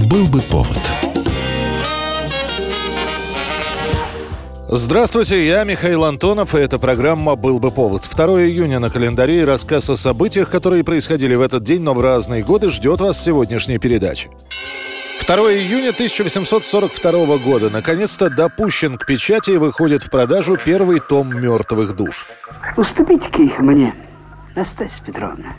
Был бы повод. Здравствуйте, я Михаил Антонов, и эта программа «Был бы повод». 2 июня на календаре, и рассказ о событиях, которые происходили в этот день, но в разные годы, ждет вас в сегодняшней передаче. 2 июня 1842 года. Наконец-то допущен к печати и выходит в продажу первый том «Мертвых душ». Уступите-ка их мне, Настасья Петровна.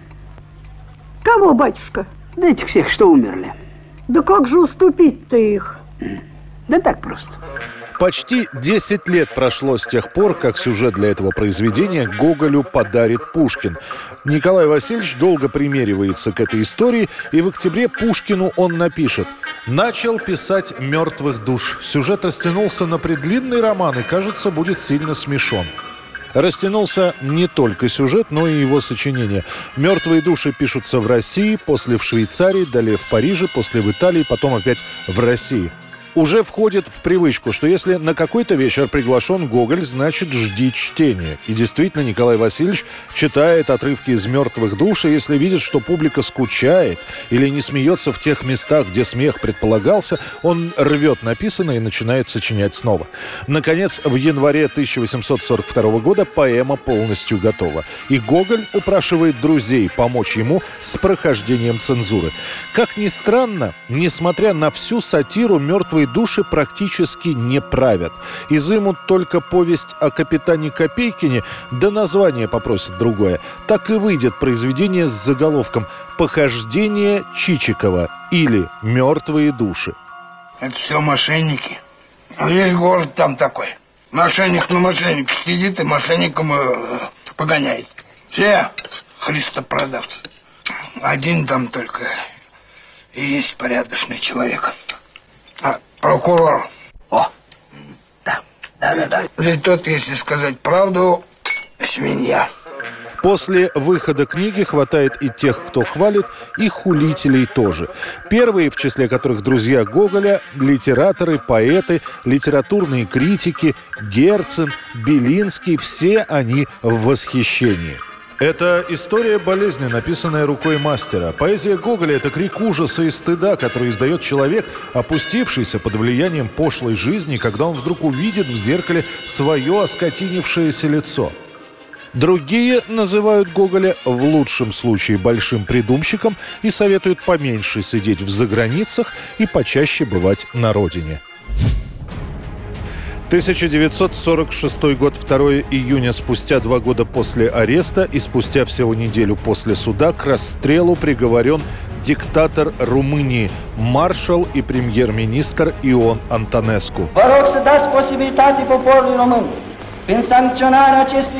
Кого, батюшка? Да этих всех, что умерли. Да как же уступить-то их? Да так просто. Почти 10 лет прошло с тех пор, как сюжет для этого произведения Гоголю подарит Пушкин. Николай Васильевич долго примеривается к этой истории, и в октябре Пушкину он напишет: «Начал писать «Мертвых душ». Сюжет растянулся на предлинный роман и, кажется, будет сильно смешон». Растянулся не только сюжет, но и его сочинение. «Мертвые души» пишутся в России, после в Швейцарии, далее в Париже, после в Италии, потом опять в России. Уже входит в привычку, что если на какой-то вечер приглашен Гоголь, значит, жди чтения. И действительно, Николай Васильевич читает отрывки из «Мертвых душ», и если видит, что публика скучает или не смеется в тех местах, где смех предполагался, он рвет написанное и начинает сочинять снова. Наконец, в январе 1842 года поэма полностью готова. И Гоголь упрашивает друзей помочь ему с прохождением цензуры. Как ни странно, несмотря на всю сатиру, «Мертвые души» практически не правят. Изымут только повесть о капитане Копейкине, да название попросят другое. Так и выйдет произведение с заголовком «Похождение Чичикова» или «Мертвые души». Это все мошенники. Весь город там такой. Мошенник на мошенника сидит и мошенником погоняет. Все христопродавцы. Один там только и есть порядочный человек. Прокурор. О, да. И тот, если сказать правду, свинья. После выхода книги хватает и тех, кто хвалит, и хулителей тоже. Первые, в числе которых друзья Гоголя, литераторы, поэты, литературные критики, Герцен, Белинский, все они в восхищении. Это история болезни, написанная рукой мастера. Поэзия Гоголя – это крик ужаса и стыда, который издает человек, опустившийся под влиянием пошлой жизни, когда он вдруг увидит в зеркале свое оскотинившееся лицо. Другие называют Гоголя в лучшем случае большим придумщиком и советуют поменьше сидеть в заграницах и почаще бывать на родине. 1946 год, 2 июня, спустя 2 года после ареста и спустя всего неделю после суда к расстрелу приговорен диктатор Румынии, маршал и премьер-министр Ион Антонеску. Vă rog să dați posibilitate poporului român prin sancționarea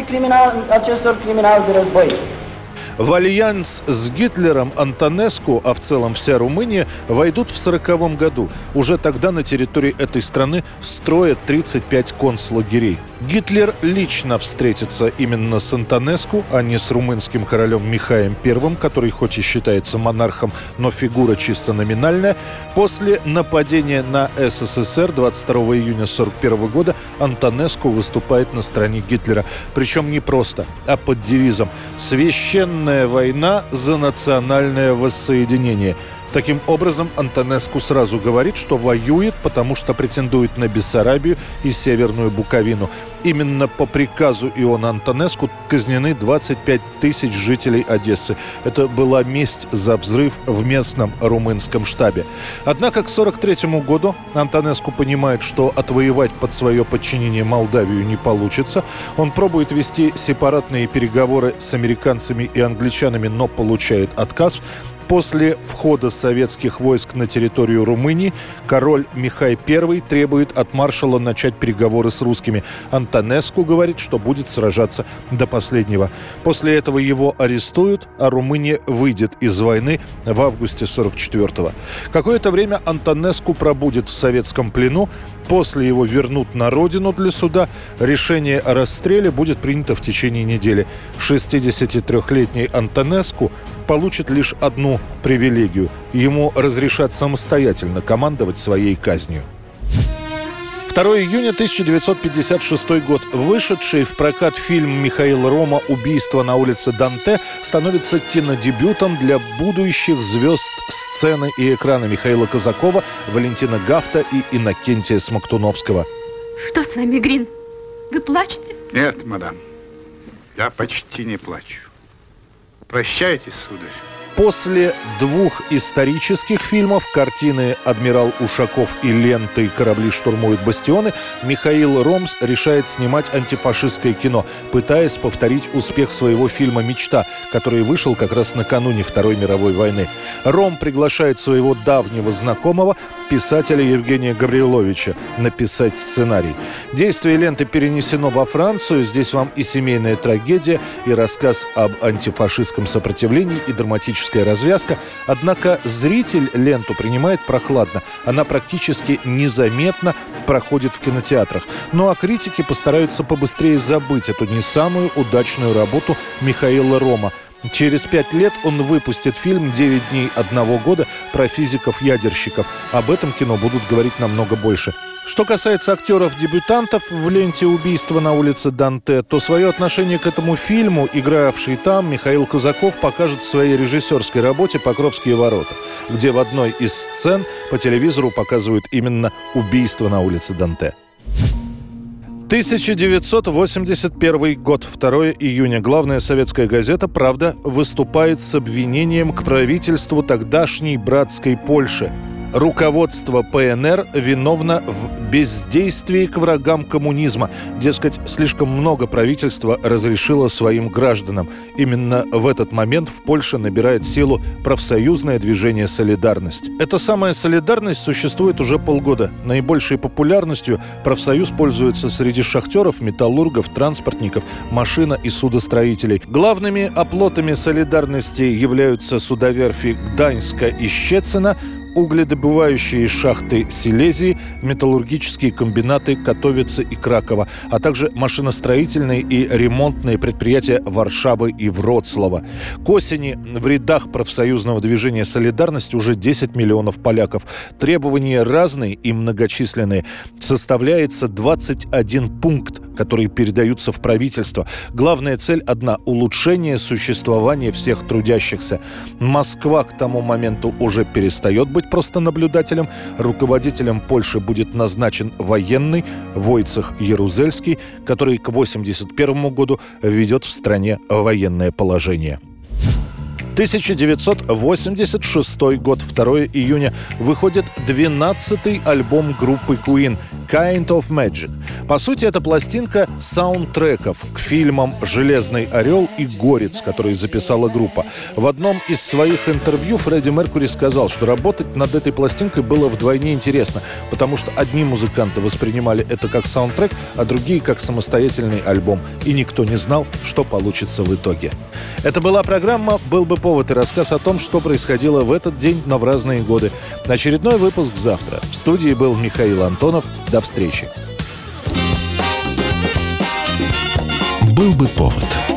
acestor criminali de război. В альянс с Гитлером Антонеску, а в целом вся Румыния, войдут в 1940 году. Уже тогда на территории этой страны строят 35 концлагерей. Гитлер лично встретится именно с Антонеску, а не с румынским королем Михаем I, который хоть и считается монархом, но фигура чисто номинальная. После нападения на СССР 22 июня 1941 года Антонеску выступает на стороне Гитлера. Причем не просто, а под девизом «Священная война за национальное воссоединение». Таким образом, Антонеску сразу говорит, что воюет, потому что претендует на Бессарабию и Северную Буковину. Именно по приказу Иона Антонеску казнены 25 тысяч жителей Одессы. Это была месть за взрыв в местном румынском штабе. Однако к 1943 году Антонеску понимает, что отвоевать под свое подчинение Молдавию не получится. Он пробует вести сепаратные переговоры с американцами и англичанами, но получает отказ. После входа советских войск на территорию Румынии король Михай I требует от маршала начать переговоры с русскими. Антонеску говорит, что будет сражаться до последнего. После этого его арестуют, а Румыния выйдет из войны в августе 1944-го. Какое-то время Антонеску пробудет в советском плену. После его вернут на родину для суда. Решение о расстреле будет принято в течение недели. 63-летний Антонеску получит лишь одну привилегию. Ему разрешат самостоятельно командовать своей казнью. 2 июня 1956 год. Вышедший в прокат фильм Михаила Рома «Убийство на улице Данте» становится кинодебютом для будущих звезд сцены и экрана Михаила Казакова, Валентина Гафта и Иннокентия Смоктуновского. Что с вами, Грин? Вы плачете? Нет, мадам. Я почти не плачу. Прощайте, сударь. После двух исторических фильмов, картины «Адмирал Ушаков» и ленты «Корабли штурмуют бастионы», Михаил Ромс решает снимать антифашистское кино, пытаясь повторить успех своего фильма «Мечта», который вышел как раз накануне Второй мировой войны. Ром приглашает своего давнего знакомого, писателя Евгения Гавриловича, написать сценарий. Действие ленты перенесено во Францию. Здесь вам и семейная трагедия, и рассказ об антифашистском сопротивлении, и драматическая развязка. Однако зритель ленту принимает прохладно. Она практически незаметно проходит в кинотеатрах. Ну а критики постараются побыстрее забыть эту не самую удачную работу Михаила Рома. Через 5 лет он выпустит фильм «9 дней одного года» про физиков-ядерщиков. Об этом кино будут говорить намного больше. Что касается актеров-дебютантов в ленте «Убийство на улице Данте», то свое отношение к этому фильму, игравший там, Михаил Казаков покажет в своей режиссерской работе «Покровские ворота», где в одной из сцен по телевизору показывают именно «Убийство на улице Данте». 1981 год, 2 июня. Главная советская газета «Правда» выступает с обвинением к правительству тогдашней братской Польши. Руководство ПНР виновно в бездействии к врагам коммунизма. Дескать, слишком много правительства разрешило своим гражданам. Именно в этот момент в Польше набирает силу профсоюзное движение «Солидарность». Эта самая «Солидарность» существует уже полгода. Наибольшей популярностью профсоюз пользуется среди шахтеров, металлургов, транспортников, машино- и судостроителей. Главными оплотами «Солидарности» являются судоверфи Гданьска и Щецина, угледобывающие шахты Силезии, металлургические комбинаты Катовицы и Кракова, а также машиностроительные и ремонтные предприятия Варшавы и Вроцлава. К осени в рядах профсоюзного движения «Солидарность» уже 10 миллионов поляков. Требования разные и многочисленные. Составляется 21 пункт, которые передаются в правительство. Главная цель одна – улучшение существования всех трудящихся. Москва к тому моменту уже перестает быть просто наблюдателем. Руководителем Польши будет назначен военный Войцех Ярузельский, который к 1981 году введет в стране военное положение. 1986 год, 2 июня, выходит 12-й альбом группы Queen «Kind of Magic». По сути, это пластинка саундтреков к фильмам «Железный орел» и «Горец», которые записала группа. В одном из своих интервью Фредди Меркьюри сказал, что работать над этой пластинкой было вдвойне интересно, потому что одни музыканты воспринимали это как саундтрек, а другие как самостоятельный альбом, и никто не знал, что получится в итоге. Это была программа «Был бы повод» и рассказ о том, что происходило в этот день, но в разные годы. Очередной выпуск завтра. В студии был Михаил Антонов. До встречи. «Был бы повод».